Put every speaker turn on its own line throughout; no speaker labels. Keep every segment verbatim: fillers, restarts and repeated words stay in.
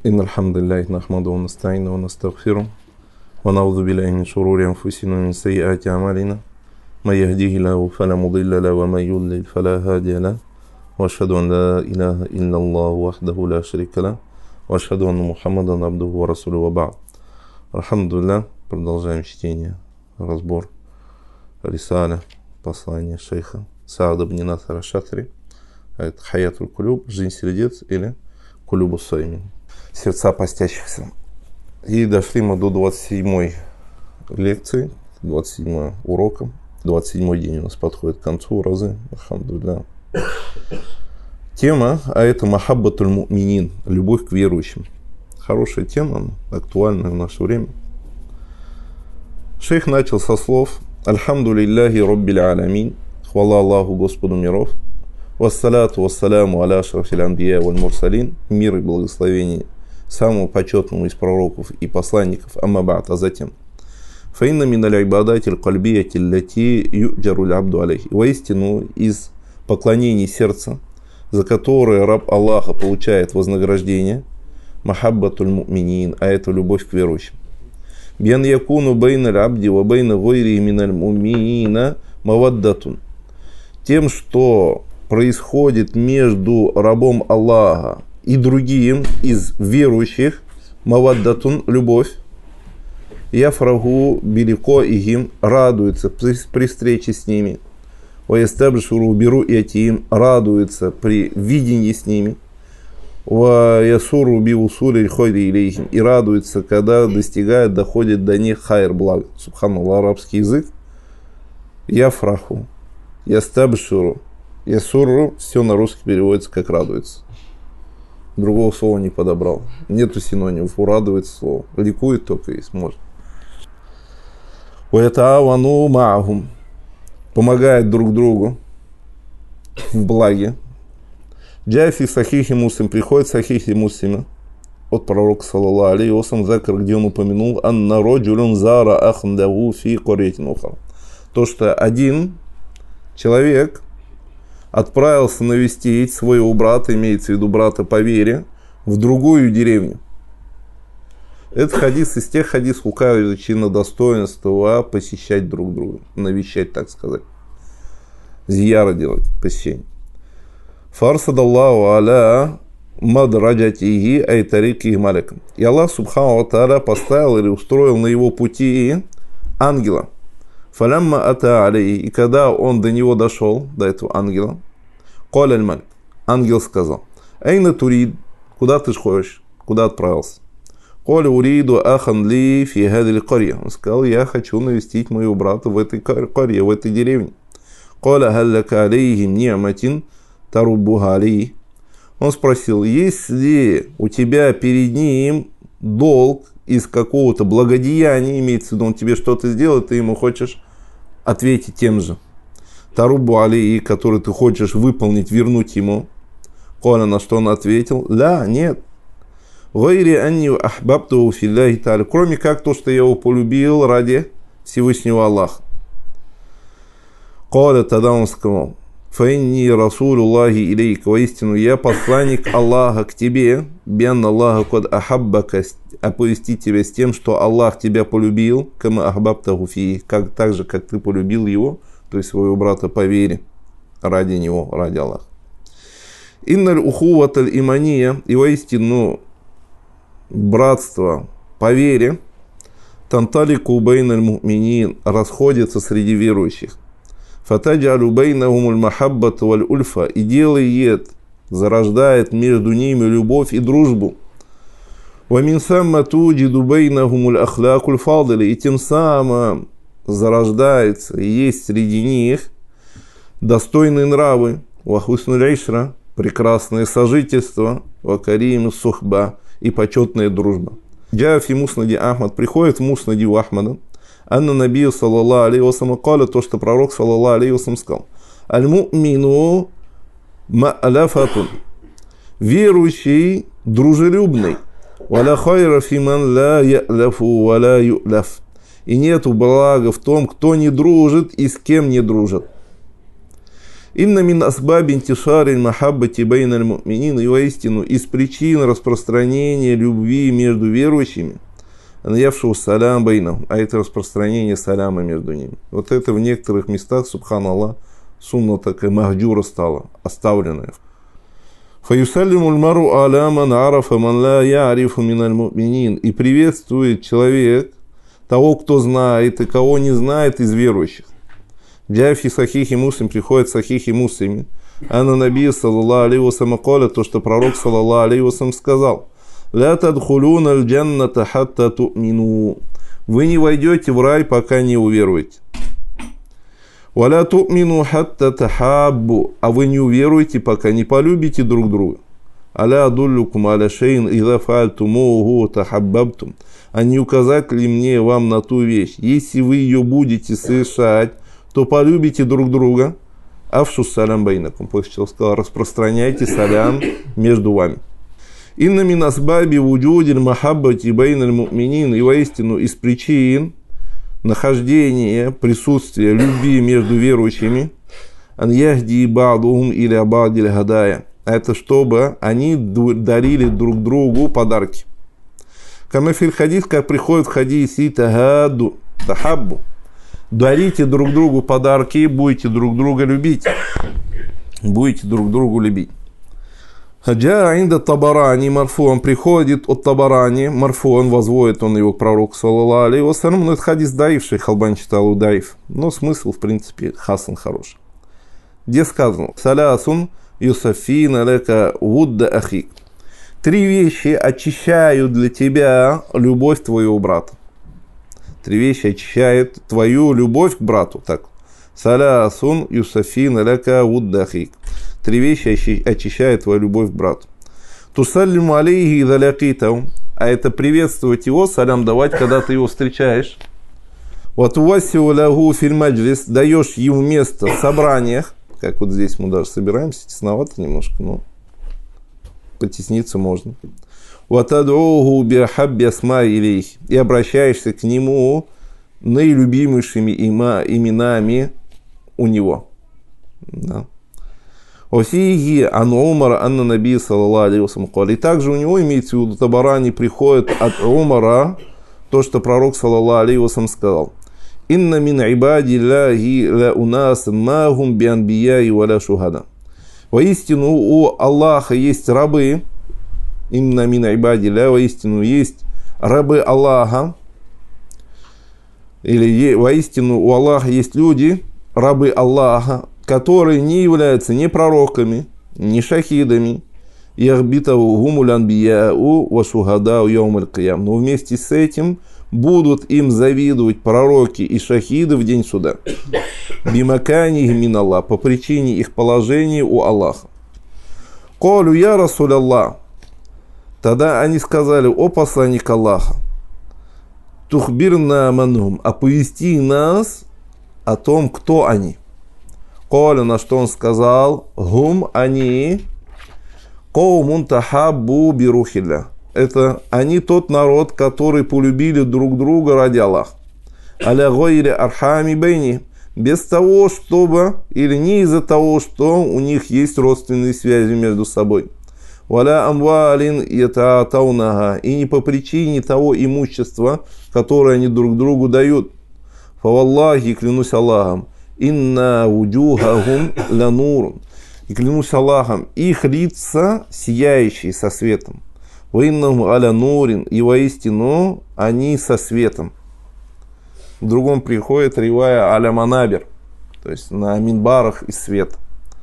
إن الحمد لله نحمده ونستعينه ونستغفره ونعوذ بالله من شرور أنفسنا ومن سيئات أعمالنا من يهديه الله فلا مضل له ومن يضلل فلا هادي له وأشهد أن لا إله إلا الله وحده لا شريك له وأشهد أن محمدا عبده ورسوله وبعد. Алхамдулилля, продолжаем чтение, разбор рисаля, послания шейха Саада ибн Наср аш-Шатри. Это Хаятуль Кулюб, жизнь сердец, или Кулюбу Соймин, сердца постящихся. И дошли мы до двадцать седьмой лекции, двадцать седьмого урока. двадцать седьмой день у нас подходит к концу разы. Алхамдулилля. Тема, а это Махаббатуль му'минин, любовь к верующим. Хорошая тема, актуальная в наше время. Шейх начал со слов «Альхамдулиллахи Роббиль Алямин», хвала Аллаху Господу миров, «Вассаляту вассаляму аля ашрафил анбия валь мурсалин», мир и благословение самому почетному из пророков и посланников, амма ба'д, а затем «Фаинна миналь айбадатиль кальбияти лати юджаруль абду алейхи», воистину из поклонений сердца, за которое раб Аллаха получает вознаграждение, Махаббатуль му'минин, а это любовь к верующим. Бьян якуну бейналь абди ва бейна гойри миналь му'минина маваддатун. Тем, что происходит между рабом Аллаха и другим из верующих, маваддатун, любовь. Яфрагу билико игим, радуется при встрече с ними. Ва ястабшуру биру ятим, радуется при видении с ними. И радуется, когда достигает, доходит до них хайр, благ. Субханаллах, арабский язык. Яфраху, ястабшуру, ясурру, все на русский переводится как радуется. Другого слова не подобрал. Нету синонимов. Урадуется слово. Ликует только есть, может. Уятаавану маахум, помогает друг другу в благе. Джафи Сахихи Муслим, приходит Сахихи Муслима от пророка саллаллаху алейхи ва саллям, закр, где он упомянул анна роджулюн зара ахндаву фи корьятин ухар. То, что один человек отправился навестить своего брата, имеется в виду брата по вере, в другую деревню. Это хадис из тех хадисов, указывающих на достоинство посещать друг друга, навещать, так сказать. Зияра делать, посещение. Фарсадаллаху аля мадраджатихи айтарики маликам. И Аллах субхану ва тааля поставил или устроил на его пути ангела. Фалямма ата алейхи. И когда он до него дошел, до этого ангела, каля аль малик, ангел сказал: айна турид, куда ты ходишь, куда отправился? Каля уриду ахан ли фи хадиль карья. Он сказал: я хочу навестить моего брата в этой карье, в этой деревне. Каля халлака алейхим ни'матин тарубуха алейхи. Он спросил: есть ли у тебя перед ним долг из какого-то благодеяния, имеется в виду, он тебе что-то сделал, ты ему хочешь ответить тем же. Тарубу алейхи, который ты хочешь выполнить, вернуть ему. Коля, на что он ответил: ля, нет. Гайри анни ахбабту филляхи та'аля, кроме как то, что я его полюбил ради Всевышнего Аллаха. Коля, тогда он сказал: фаинни расулуллахи илейка, воистину я посланник Аллаха к тебе, бен Аллаха код ахаббака, оповестить тебя с тем, что Аллах тебя полюбил, кама ахбабтаху фи, как так же, как ты полюбил его, то есть своего брата по вере, ради него, ради Аллаха. Инналь ухуваталь имания, и воистину братство по вере, танталику бейналь му'минин, расходится среди верующих. Фатаджалу бейнахумуль махаббату валь ульфа, и делает, зарождает между ними любовь и дружбу. Ва мин самма туджиду бейнахумуль ахлякуль фадили, и тем самым зарождается и есть среди них достойные нравы. Ва хуснуль айшра, прекрасное сожительство. Ва карим сухба, и почетная дружба. Джафи муснади Ахмад, приходит в муснади у Ахмада, Анна Набию саллаллаху алейхи ва саллям каля, то, что пророк саллаллаху алейхи ва саллям сказал: аль-му'мину ма'аляфатун, верующий дружелюбный, валя хайра фиман ла я'ляфу валя ю'ляф, и нету блага в том, кто не дружит и с кем не дружит. Инна мин асбаби интишари махаббати бейна аль-му'минин, и воистину из причин распространения любви между верующими, наявшего салям бейнам, а это распространение саляма между ними. Вот это в некоторых местах, субханаллах, сунна такая махджура стала, оставленная. Фаюсаллиму аль-мару аля ман арафа ман ла я'рифу мин аль-му'минин, и приветствует человек того, кто знает, и кого не знает из верующих. Джафи сахихи муслим, приходит сахихи муслими. Анна Наби саллаллаху алейхи вассалям коля, то, что пророк саллаллаху алейхи вассалям сказал: «Ля тадхулуна аль-джанната хатта ту'мину». Вы не войдете в рай, пока не уверуете. «Валя ту'мину хатта тахаббу». А вы не уверуете, пока не полюбите друг друга. «Аля адуллюкум аля шейн иза фаальтумуху тахаббабтум». А не указать ли мне вам на ту вещь? Если вы ее будете совершать, то полюбите друг друга. Афшу салям бейнакум. После сказал, распространяйте салям между вами. Инна мин асбаби вуджудиль махаббати бейналь му'минин, и воистину из причин нахождения, присутствия любви между верующими, ан яхди ба'духум иля ба'диль гадая. Это чтобы они дарили друг другу подарки. Камафиль хадис, как приходит в хадисе, тахадду, тахаббу. Дарите друг другу подарки, будете друг друга любить. Будете друг другу любить. Хаджа инда Табарани марфуан, приходит от Табарани, марфуан, возводит он его к пророку саллаллаху алейхи вассалям, но это хадис даиф, шейх Албани читал у даиф, но смысл в принципе хасан хороший. Где сказано: салясун юсафина лека вудда ахик. Три вещи очищают для тебя любовь твоего брата. Три вещи очищают твою любовь к брату. Так. Салясун юсафина лека вудда ахик. Три вещи очищают твою любовь к брату. Тусаллиму алейхи иза лякитаху. А это приветствовать его, салям давать, когда ты его встречаешь. Ватувасиу лягу филь маджлис. Даешь ему место в собраниях. Как вот здесь мы даже собираемся, тесновато немножко, но потесниться можно. Ватад'уху бихабби асма илейхи. И обращаешься к нему наилюбимейшими именами у него. Да. Осиги ан Умара анна Наби саллаллаху алейхи вассалям. И также у него имеется в виду Табарани приходит от Умара то, что пророк саллаллаху алейхи вассалям сказал: «Инна мин ибадиллахи ла унас махум би анбияи ва ла шухада». Воистину у Аллаха есть рабы, именно мин ибадилля, воистину есть рабы Аллаха, или воистину у Аллаха есть люди, рабы Аллаха, которые не являются ни пророками, ни шахидами, яхбитаву гумуль анбияу ва шухадау яумаль киям. Но вместе с этим будут им завидовать пророки и шахиды в день суда. Бимакани мин Аллах, по причине их положения у Аллаха. Колю я Расуль Аллах. Тогда они сказали: о посланник Аллаха, тухбирна манхум, оповести нас о том, кто они. Коля, на что он сказал: гум, они, коумун тахаббу бирухилля. Это они тот народ, который полюбили друг друга ради Аллаха. Аля гойри архами бейни. Без того, чтобы, или не из-за того, что у них есть родственные связи между собой. Валя амвалин ятаатаунага. И не по причине того имущества, которое они друг другу дают. Фаваллахи, клянусь Аллахом, инна вуджухахум лянурун. И клянусь Аллахом, их лица сияющие со светом. Ваиннахум аля нурин. И воистину они со светом. В другом приходит ривая аля манабер, то есть на минбарах из света.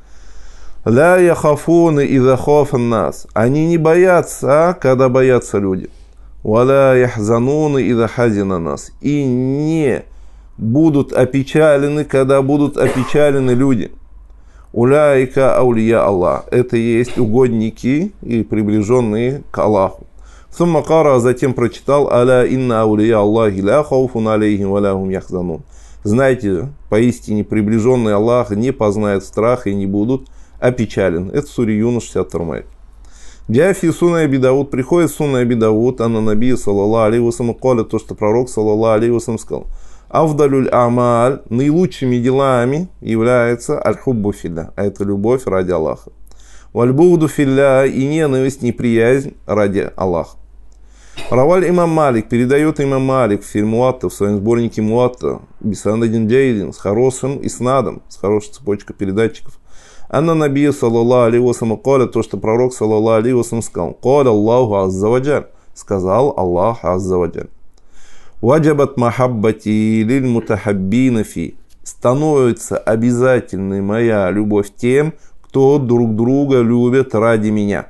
Ля яхафуны иза хафан нас. Они не боятся, когда боятся люди. Валя яхзануны иза хазина нас. И не будут опечалены, когда будут опечалены люди. Уляйка аулия Аллах. Это есть угодники и приближенные к Аллаху. Суммакара, затем прочитал: аля инна аулия Аллахи ля хауфун алейхим ва ля хум яхзанун. Знаете, поистине приближенные Аллаха не познают страха и не будут опечалены. Это сура Юнус, шестьдесят второй аят. Джафи Сунна Аби Дауд, приходит Сунна Аби Дауд, анна Наби саллаллаху алейхи вассалям коля, то, что пророк саллаллаху алейхи вассалям сказал: Афдалюль амаль, наилучшими делами является аль-хуббу филля, а это любовь ради Аллаха. Валь-бугду филля, и ненависть, неприязнь ради Аллаха. Раваль имам Малик, передает имам Малик в фильм Муатта, в своем сборнике Муатта, бисанадин джейдин, с хорошим иснадом, с хорошей цепочкой передатчиков. Анна набия, саллаллаху алейхи ва саллям, коля, то, что пророк, саллаллаху алейхи ва саллям, сказал, коля Аллаху азза ва джаль, сказал Аллах азза ва джаль. Ваджабат махаббати лиль мутахаббина фи, становится обязательной моя любовь тем, кто друг друга любит ради меня.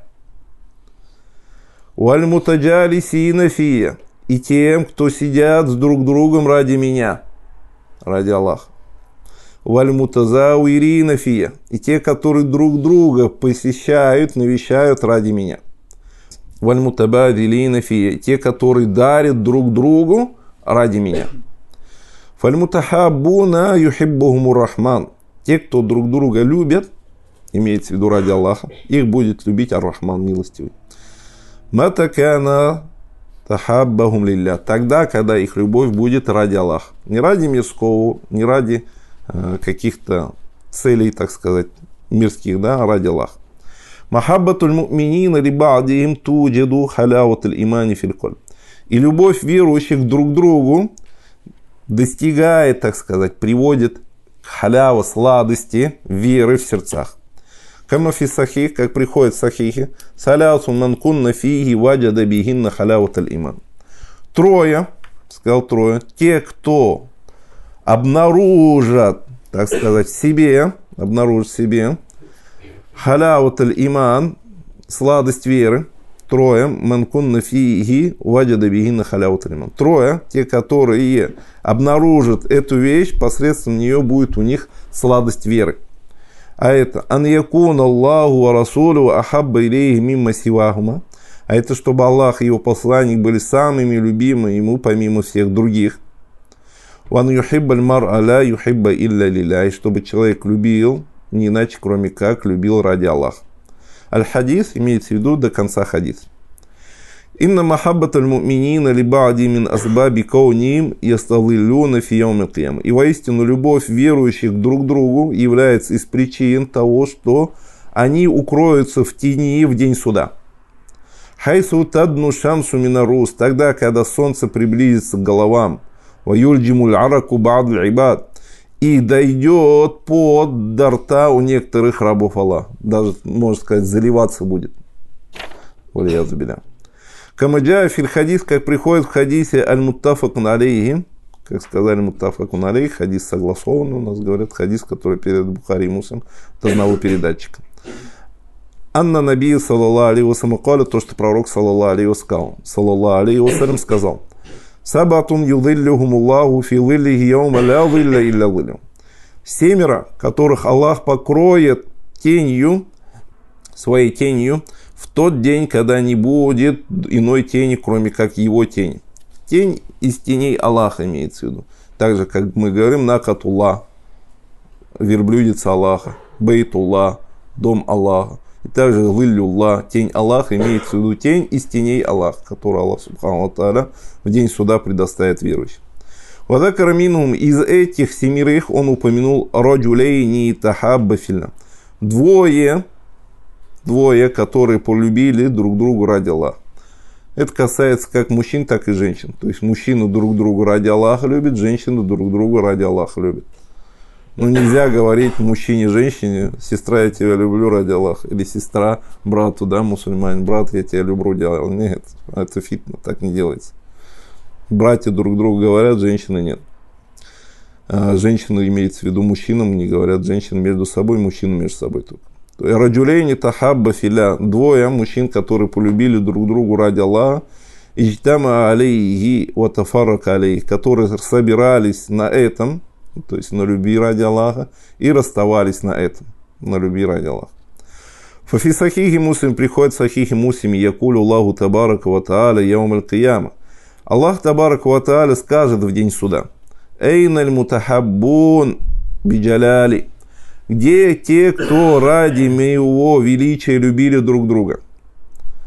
Валь мутаджалисина фи, и тем, кто сидят с друг другом ради меня, ради Аллаха. Валь мутазауирина фи, и те, которые друг друга посещают, навещают ради меня. Валь мутабадилина фи, те, которые дарят друг другу ради меня. Фаль мутахаббуна юхиббухумур рахман, те, кто друг друга любят, имеется в виду ради Аллаха, их будет любить ар-Рахман милостивый. Матакана тахаббахум лилля, тогда, когда их любовь будет ради Аллаха. Не ради мирского, не ради э, каких-то целей, так сказать, мирских, да, а ради Аллаха. Махаббатуль му'минина либа'дихим туджиду халяватуль имани фил кольб. И любовь верующих друг к другу достигает, так сказать, приводит к халява, сладости веры в сердцах. Камафи сахих, как приходит в сахихе, салясун манкунна фиги ваджада бигинна халяватуль иман. Трое, сказал трое, те, кто обнаружат, так сказать, в себе, обнаружат в себе халяватуль иман, сладость веры. Трое, манкунна фиги ваджада бигинна халяватуль иман. Трое, те, которые обнаружат эту вещь, посредством нее будет у них сладость веры. А это ан якун Аллаху ва расулу ахабба илейхи мимма сивахума. А это чтобы Аллах и его посланник были самыми любимыми ему помимо всех других. Ван юхиббаль мар'а ла юхибба илля лилля. И чтобы человек любил не иначе, кроме как любил ради Аллаха. Аль-хадис имеется в виду до конца хадис. Инна махаббаталь му'минина либа'ди мин асбаби кауним ястазиллюна фи яумил кияма. И воистину любовь верующих друг к другу является из причин того, что они укроются в тени в день суда. Хайсу тадну шамсу минарус, тогда, когда солнце приблизится к головам, ва юльджимуль араку ба'дль ибад, и дойдет под до рта у некоторых рабов Аллаха. Даже, можно сказать, заливаться будет. Валиязу билля. Камаджа фил хадис, как приходит в хадисе аль-муттафакун алейхи, как сказали муттафакун алейхи, хадис согласованный, у нас говорят, хадис, который перед Бухари и Муслим, от одного передатчика. Анна Наби, саллаллаху алейхи ва саллям, каля, то, что пророк, саллаллаху алейхи ва саллям, саллаллаху алейхи ва саллям, сказал: Сабатун юдиллюхум Аллаху фи зиллихи яума ла зилля илля зиллю. Семеро, которых Аллах покроет тенью, своей тенью, в тот день, когда не будет иной тени, кроме как его тени. Тень из теней Аллаха имеется в виду. Так же, как мы говорим, накатуллах, верблюдица Аллаха, бейтуллах, дом Аллаха. И также зиллюллах, тень Аллаха, имеется в виду тень из теней Аллаха, которую Аллах субхану ва тааля в день суда предоставит верующим. Вадакара минхум, из этих семерых он упомянул раджулейни тахабба филля. Двое, двое, которые полюбили друг другу ради Аллаха. Это касается как мужчин, так и женщин. То есть мужчины друг другу ради Аллаха любят, женщины друг друга ради Аллаха любят. Но нельзя говорить мужчине, женщине: сестра, я тебя люблю ради Аллаха. Или сестра брату, да, мусульманин: брат, я тебя люблю ради Аллаха. Нет, это фитна, так не делается. Братья друг другу говорят, женщины нет. А женщины, имеется в виду мужчинам, не говорят женщины между собой, мужчины между собой только. Раджулейни тахабба филля. Двое мужчин, которые полюбили друг другу ради Аллаха. Ижтама алейхи ва тафаррака алейхи, которые собирались на этом, то есть на любви ради Аллаха, и расставались на этом, на любви ради Аллаха. Фафи сахихи муслим, приходит в сахихи муслим, якулю Аллаху табарака ва тааля яум аль-кияма. Аллах табарака ва тааля скажет в день суда: эйналь мутахаббун биджаляли. Где те, кто ради моего величия любили друг друга?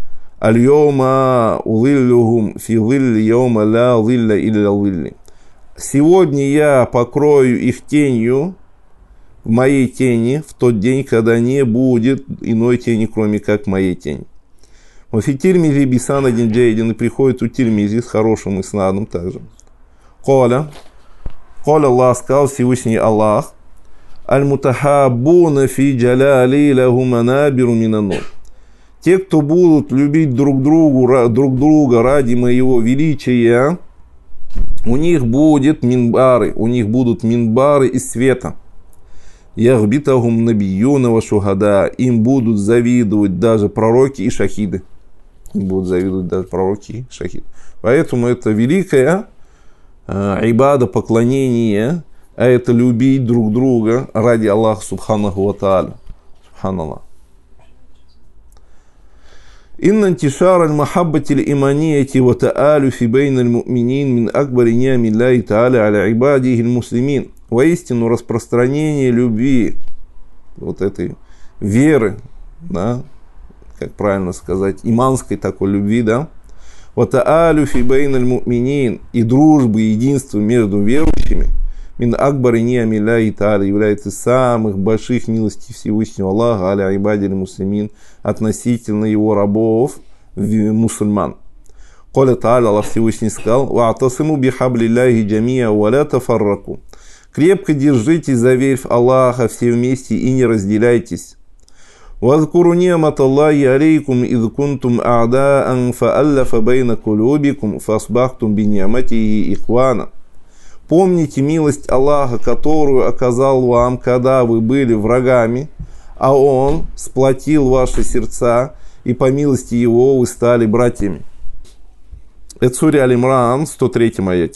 Аль-йома улиллюхум фи зилли йома ла зилля илля зилли. сегодня я покрою их тенью, в моей тени, в тот день, когда не будет иной тени, кроме как моей тени. В Тирмизи бисан один джейдин, и приходит у Тирмизи с хорошим иснадом также. Коля, Коля Аллах, сказал Всевышний Аллах, аль-мутахабуна фи джаляли лаху манабиру минан-нур. Те, кто будут любить друг, другу, друг друга ради моего величия, у них будет минбары, у них будут минбары из света. Яхбитахум набиюна ва шухада. Им будут завидовать даже пророки и шахиды. Им будут завидовать даже пророки и шахиды. Поэтому это великая э, ибада, поклонение, а это любить друг друга ради Аллаха субханаху ва тааля. Субханаллах. Инна антишар аль-махаббати аль-иманияти ва таалюфи бейна аль-му'минин мин акбари ни'ами Аллахи тааля аля ибадихи аль-муслимин. Воистину распространение любви, вот этой веры, да, как правильно сказать, иманской такой любви, да, ва таалюфи бейна аль-му'минин, и дружбы, единства между верующими, мин акбари ни'ами Аллахи тааля, является самых больших милостей Всевышнего Аллаха аля ибади аль-муслимин, относительно его рабов, мусульман. Коля тааля, Аллах Всевышний сказал, ва'тасиму бихаблиллахи джамия ва ла тафарраку. Крепко держитесь за верь в Аллаха все вместе и не разделяйтесь. وَاذْكُرُوا نِعْمَةَ اللَّهِ عَلَيْكُمْ إِذْ كُنْتُمْ أَعْدَاءً فَأَلَّفَ بَيْنَ قُلُوبِكُمْ فَأَصْبَحْتُمْ بِنِعْمَتِهِ إِخْوَانًا. Помните милость Аллаха, которую оказал вам, когда вы были врагами, а Он сплотил ваши сердца, и по милости Его вы стали братьями. Это сура Аль-Имран, сто третьем аяте.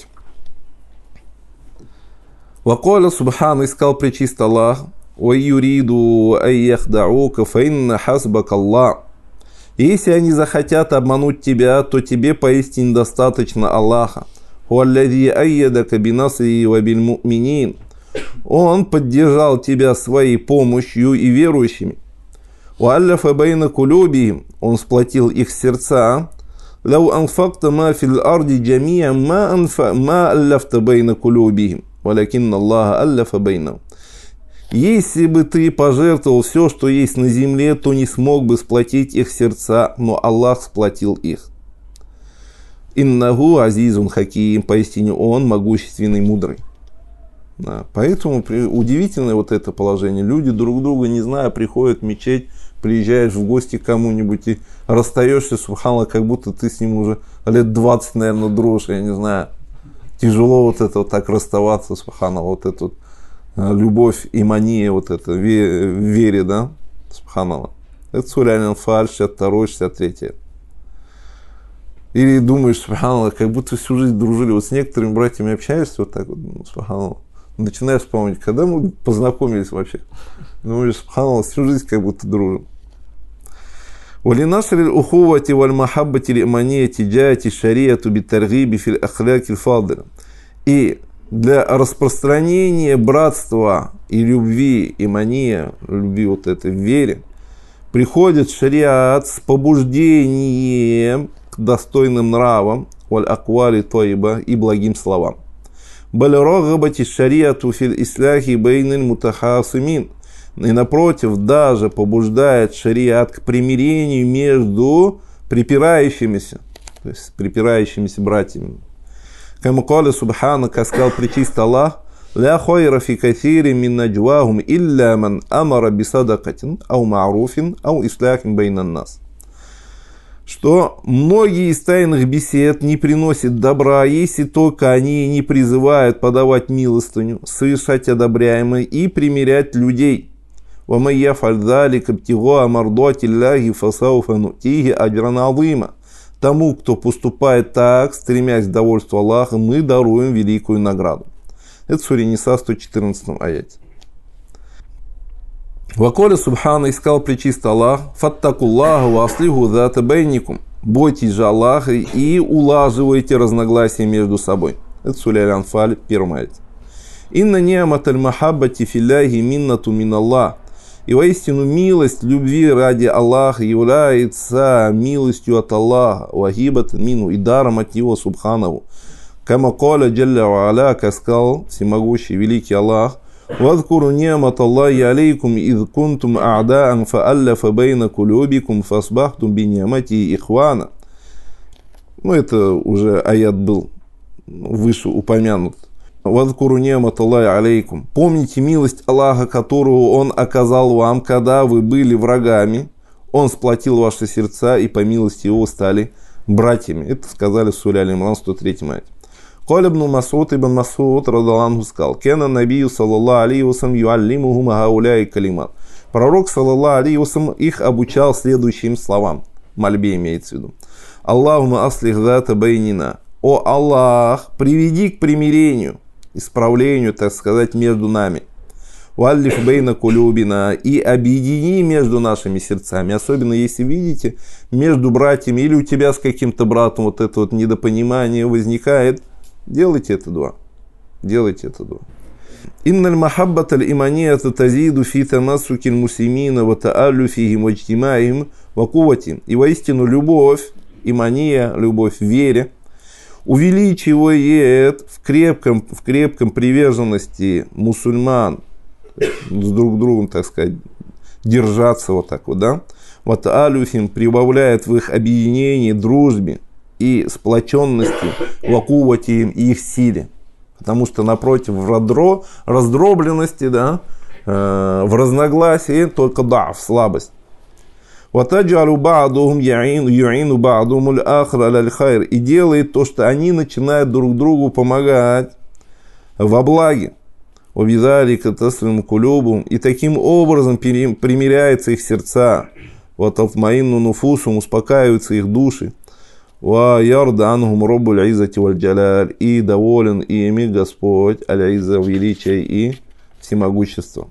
Ваколя Субхан, искал пречист Аллах, ой юриду айяхдаука фаинна хасбак Аллах. Если они захотят обмануть тебя, то тебе поистине достаточно Аллаха. Хуаллади айядака бинасри ва биль му'минин. Он поддержал тебя своей помощью и верующими. Уалляфа байна кулюбихим. Он сплотил их сердца. Лау анфакта ма фил арди джамия ма анфа ма аллафта байна кулюбихим. Валякинна Аллаха аллафа бейнахум. Если бы ты пожертвовал все, что есть на земле, то не смог бы сплотить их сердца, но Аллах сплотил их. Иннаху азизун хаким, поистине Он могущественный, мудрый. Да, поэтому удивительное вот это положение. Люди друг друга, не зная, приходят в мечеть, приезжаешь в гости к кому-нибудь и расстаешься, субханаллах, как будто ты с ним уже лет двадцать, наверное, дружишь, я не знаю. Тяжело вот это вот так расставаться, субханаллах, вот эту любовь и мания, вот это в вере, да, субханаллах. Это сура Аль-Анфаль, шестьдесят второй, шестьдесят третий. Или думаешь, субханаллах, как будто всю жизнь дружили. Вот с некоторыми братьями общаешься, вот так вот, субханаллах, начинаешь вспомнить, когда мы познакомились вообще. Думаешь, субханаллах, всю жизнь как будто дружим. ولنشر الأخوة والمحبة الإيمانية جاءت الشريعة بالترغيب في الأخلاق الفاضلة. И для распространения братства и любви, имания, любви вот этой в вере, приходит шариат с побуждением к достойным нравам, валь-аквали тойба, и благим словам. Баль-рагабати шариату фил исляхи бейниль мутахасимин. И напротив, даже побуждает шариат к примирению между припирающимися, то есть припирающимися братьями. Кама каля субхана, как сказал пречист Аллах, ля хойра фи катири мин наджвахум илля ман амара бисадакатин ау ма'руфин ау исляхин бейнан нас. Что многие из тайных бесед не приносят добра, если только они не призывают подавать милостыню, совершать одобряемое и примирять людей. وَمَنْ يَفْعَلْ ذَلِكَ ابْتِغَاءَ مَرْضَاتِ اللَّهِ فَسَوْفَ نُؤْتِيهِ أَجْرًا عَظِيمًا. Тому, кто поступает так, стремясь к довольству Аллаха, мы даруем великую награду. Это сура Ниса, сто четырнадцатом аяте. Ваколя Субхана, искал пречист Аллах, фаттакуллаха ва аслиху зата бейникум. Бойтесь же Аллаха и улаживайте разногласия между собой. Это сура Аль-Анфаль, первый аяте. Инна ни'мат аль-махаббати филляхи миннату миналлах. И воистину милость любви ради Аллаха является милостью от Аллаха, вахибат мину, и даром от Него субханаху. Кама каля джалля ва аля, как сказал всемогущий великий Аллах: «Вазкуру ни'мат Аллахи алейкум, из кунтум а'даан фа'алляфа бейна кулюбикум фасбахтум би ни'мати ихвана». Ну, это уже аят был выше упомянут. «Вазкуру ни'мат Аллахи алейкум». Помните милость Аллаха, которую Он оказал вам, когда вы были врагами. Он сплотил ваши сердца, и по милости Его стали братьями. Это сказали в суре Аль-Имран, сто третьем аяте. Каля ибн Мас'уд ибн Мас'уд радаллаху сказал: «Кена набию саллаллаху алейхи вассалям юаллимухум гауляи калимат». Пророк саллаллаху алейхи вассалям их обучал следующим словам. Мольбе имеется в виду. «Аллахума аслих зата байнина». «О Аллах, приведи к примирению, исправлению, так сказать, между нами. Валлиф бейна кулюбина». И объедини между нашими сердцами. Особенно если видите, между братьями или у тебя с каким-то братом вот это вот недопонимание возникает. Делайте это дуа. Делайте это дуа. Инналь махаббата аль-иманията тазиду фи тамассуки аль-муслимина ва тааллюфихим ва иджтимаихим ва куввати. И воистину любовь, имания, любовь в вере, увеличивает в крепком, в крепком приверженности мусульман с друг другом, так сказать, держаться вот так вот, да. Ва тааллюфихим прибавляет в их объединении, дружбе и сплоченности, вакувати и их силе. Потому что напротив в радро, раздробленности, да, э, в разногласии только да, в слабость. وَتَجْعَلُ بَعْضُهُمْ يُعِينُ بَعْضُهُمُ الْآخَرَ عَلَى الْخَيْرِ. И делает то, что они начинают друг другу помогать во благе. وَبِذَلِكَ تَسْلِمُ قُلُوبُهُمْ. И таким образом примиряются их сердца. وَتَطْمَئِنُّ نُفُوسُهُمْ. Успокаиваются их души. «Ва ярда анхум роббуль иззати валь джаляль». И доволен ими Господь аль-изза, величие и всемогущество.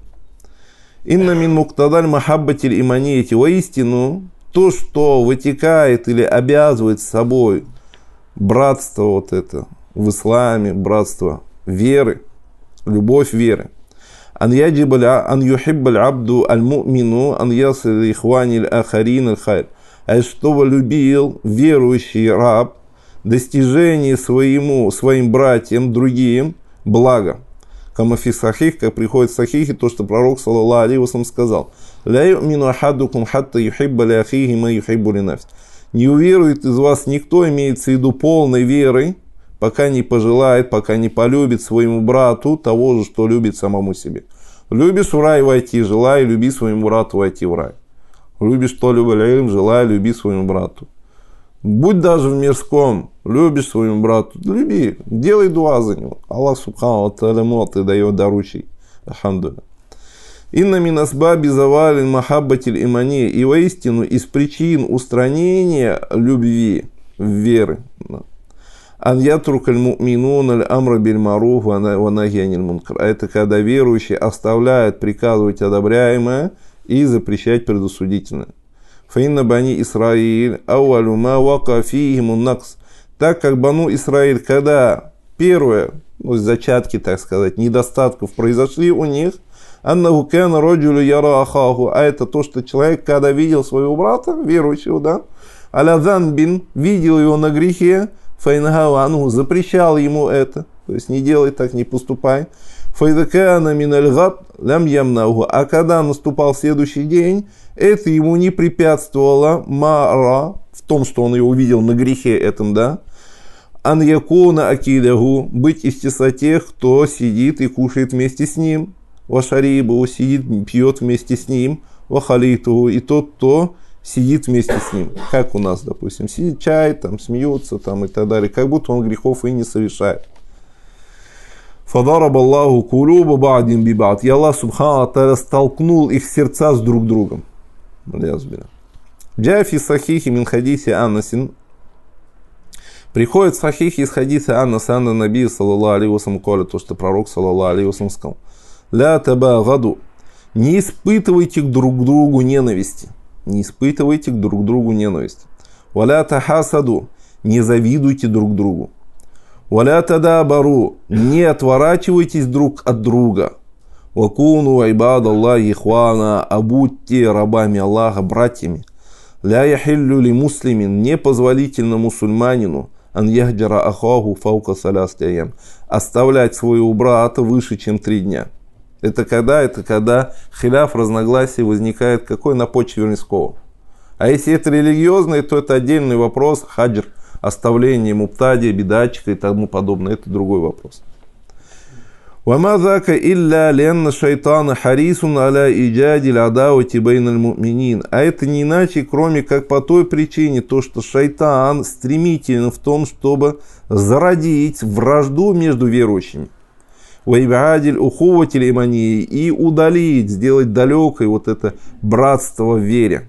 «Инна мин муктадаль махаббатиль иманияти». Воистину, то, что вытекает или обязывает с собой братство вот это в исламе, братство веры, любовь веры. «Ан яджибаль ан юхиббаль абду аль-му'мину ан ясил ихваниль ахарин аль-хайр». А чтобы любил верующий раб достижение своему, своим братьям, другим, благо. Камафи сахих, как приходит в сахихе, то, что пророк, саллаллаху алейхи вассалям, сказал: «Ля юмину ахадукум хатта юхибба ли ахихи ма юхиббу ли нафс». Не уверует из вас никто, имеется в виду полной верой, пока не пожелает, пока не полюбит своему брату того же, что любит самому себе. Любишь в рай войти, желай, люби своему брату войти в рай. Любишь то-либо лилим, желай, люби своему брату. Будь даже в мирском, любишь своему брату, люби, делай дуа за него. Аллах субхану ва тааля мот и дает даручий. Алхамдулилля. Инна мин асбаби завалин махаббатиль имани. И воистину из причин устранения любви, веры. Ан ятрукаль му'минун аль амра биль маруф ва нахи аниль мункар. Это когда верующий оставляет приказывать одобряемое и запрещать предосудительное. Фаинна бани Исраиль ауалю ма вака фихимун накс. Так как Бану Исраиль, когда первые, ну, зачатки, так сказать, недостатков произошли у них, аннаху кана раджулю яра ахаху, а это то, что человек, когда видел своего брата, верующего, да, аля занбин, видел его на грехе, фаинхау анху, запрещал ему это, то есть не делай так, не поступай. Файдакана минальгат лям ямнаху, а когда наступал следующий день, это ему не препятствовало мара, в том, что он его увидел на грехе этом, да, ан якуна акидаху, быть из числа тех, кто сидит и кушает вместе с ним, вашарибу, сидит, пьет вместе с ним, вахалиту, и тот, кто сидит вместе с ним, как у нас, допустим, сидит чай, там, смеется, там, и так далее, как будто он грехов и не совершает. Фадараб Аллаху кулуба ба'дин би ба'д. И Аллах субхану ва тааля столкнул их сердца с друг другом. Джафи сахихи мин хадиси Анасин. Приходит в сахихи из хадиса Анаса, анна наби саллаллаху алейхи вассалям каля, то, что пророк саллаллаху алейхи вассалям сказал: ля табагаду. Не испытывайте к друг другу ненависти. Не испытывайте к друг другу ненависти. Валя тахасаду. Не завидуйте друг другу. «Валя тадабару», не отворачивайтесь друг от друга. «Вакуну айбад Аллахи ихвана», а будьте рабами Аллаха, братьями. «Ля яхиллю ли муслимин», непозволительно мусульманину, ан яхджара ахаху фаука салясти аям. Оставлять своего брата выше, чем три дня. Это когда? Это когда хиляф, разногласий возникает какой? На почве рискова. А если это религиозное, то это отдельный вопрос. Хаджр, оставление муптадия, бидатчика и тому подобное. Это другой вопрос. وما ذاك إلا لأن الشيطان حريص على إيجاد العداوة بين المؤمنين. А это не иначе, кроме как по той причине, то, что шайтан стремителен в том, чтобы зародить вражду между верующими. وإبعاد الأخوة الإيمانية, и удалить, сделать далекой вот это братство в вере.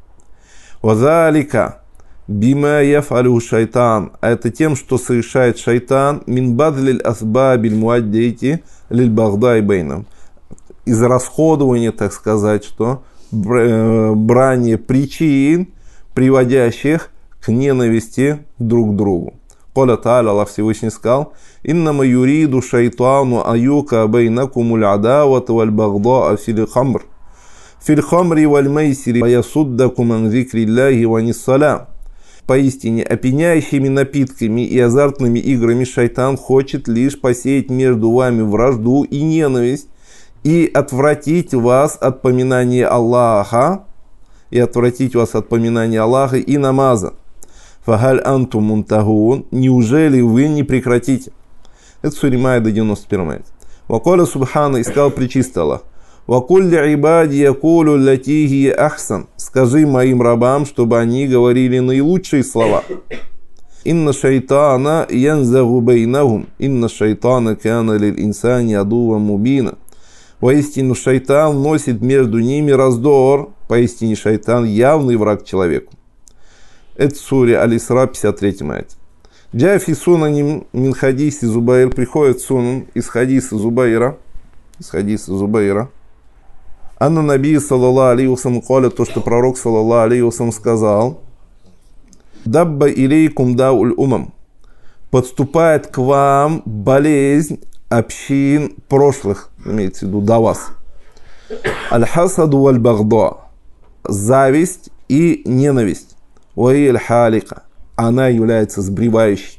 وذلك бима яфалю шайтан, а это тем, что совершает шайтан, мин бадлиль асбабиль муаддейти лиль багдай бейнам, из расходования, так сказать, что брание причин, приводящих к ненависти друг к другу. Коля Та'аля, Аллах Всевышний сказал: «Иннама юриду шайтану аюка бейнакумуль адавата валь багда'a фил хамр, фил хамри валь мейсири, ва ясуддакум ан зикриллахи ва ниссалям». Поистине, опьяняющими напитками и азартными играми шайтан хочет лишь посеять между вами вражду и ненависть и отвратить вас от поминания Аллаха, и отвратить вас от поминания Аллаха и намаза. Фагаль антум мунтагун, неужели вы не прекратите? Это сура Маида девяносто первая. Вакаля субхана, и сказал пречистый Аллах: «Вакулли ибади якулу латихи ахсан». Скажи моим рабам, чтобы они говорили наилучшие слова. «Инна шайтана янзагу бейнахум, инна шайтана кана лил инсани адува мубина». Поистину шайтан носит между ними раздор, поистине шайтан явный враг человеку. Это сура Аль-Исра, пятьдесят третья аят. Джафи сунаним мин хадиси Зубайр, приходит сунан из хадиса Зубайра, из хадиса Зубайра. Анна Наби саллаллаху алейхи ва саллям каля, то, что пророк саллаллаху алейхи ва саллям сказал: «Дабба илейкум дауль умам». Подступает к вам болезнь общин прошлых, имеется в виду до вас. Аль-хасаду валь багда, зависть и ненависть. Уай аль-халика, она является сбривающей.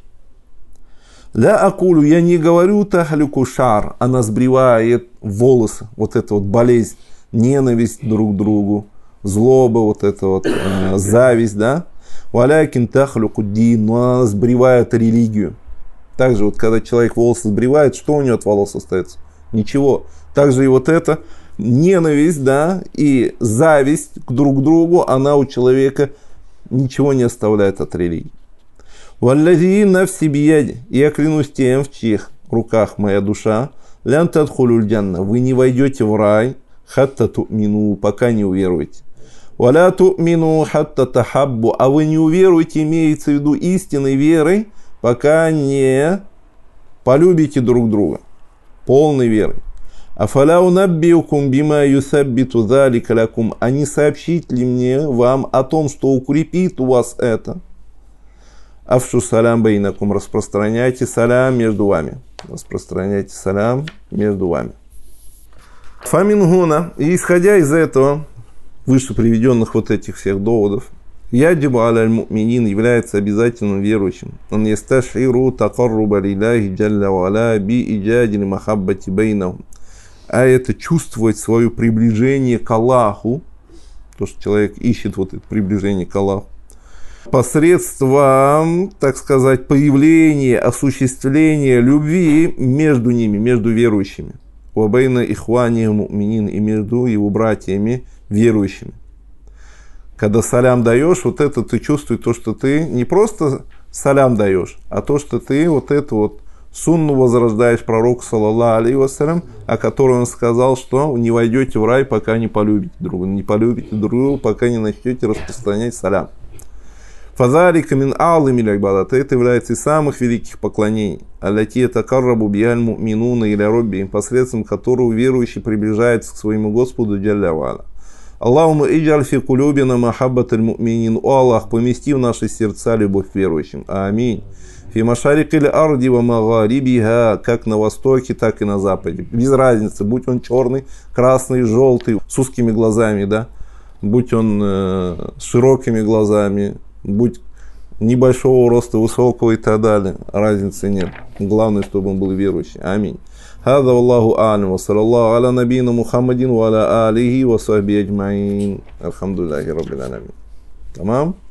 Ля акулю, я не говорю тахлюку шар, она сбривает волосы, вот эта вот болезнь, ненависть друг к другу, злоба, вот эта вот э, зависть, да. Валякин тахлюку дин, но она сбривает религию. Также вот когда человек волосы сбривает, что у него от волос остается? Ничего. Также и вот эта ненависть, да, и зависть друг к другу, она у человека ничего не оставляет от религии. «Валлади нафси бияди», я клянусь тем, в чьих руках моя душа, «лян тадхулюль джанна», вы не войдете в рай, «хатта ту'мину», пока не уверуете. «Валя ту'мину хатта тахаббу», а вы не уверуете, имеется в виду истинной верой, пока не полюбите друг друга, полной верой. «Афаля унаббиукум бима юсаббиту залика лякум», а не сообщить ли мне вам о том, что укрепит у вас это? Афшу салям бейнакум, распространяйте салям между вами. Распространяйте салям между вами. Фамингуна, и исходя из этого, выше приведенных вот этих всех доводов, яджибу аля муминин, является обязательным верующим. Он ясташиру такарруба лилляхи джалля ва'аля би иджадили махаббати бейнахум. А это чувствовать свое приближение к Аллаху, то, что человек ищет вот это приближение к Аллаху, посредством, так сказать, появления, осуществления любви между ними, между верующими. Уабайна ихвани муминин, и между его братьями верующими. Когда салям даешь, вот это ты чувствуешь, то, что ты не просто салям даешь, а то, что ты вот это вот сунну возрождаешь пророку, саллаллаху алейхи ва саллям, о котором он сказал, что не войдете в рай, пока не полюбите друга, не полюбите друга, пока не начнете распространять салям. Фазалика мин аллами лякбадат, это является из самых великих поклонений. Аллати такаррабу биаль муминуна иля робби, посредством которого верующий приближается к своему Господу джалля ва'аля. Аллахума иджаль фи кулюбина махаббаталь муминин, о Аллах, помести в наши сердца любовь к верующим. Аминь. Фи машарикиль арди ва магарибиха, как на востоке, так и на западе. Без разницы, будь он черный, красный, желтый, с узкими глазами, да, будь он э, с широкими глазами, будь небольшого роста, высокого и так далее. Разницы нет. Главное, чтобы он был верующий. Аминь. هذا والله أعلم وصلى الله على نبينا محمد وعلى آله وصحبه أجمعين الحمد لله رب العالمين. تمام.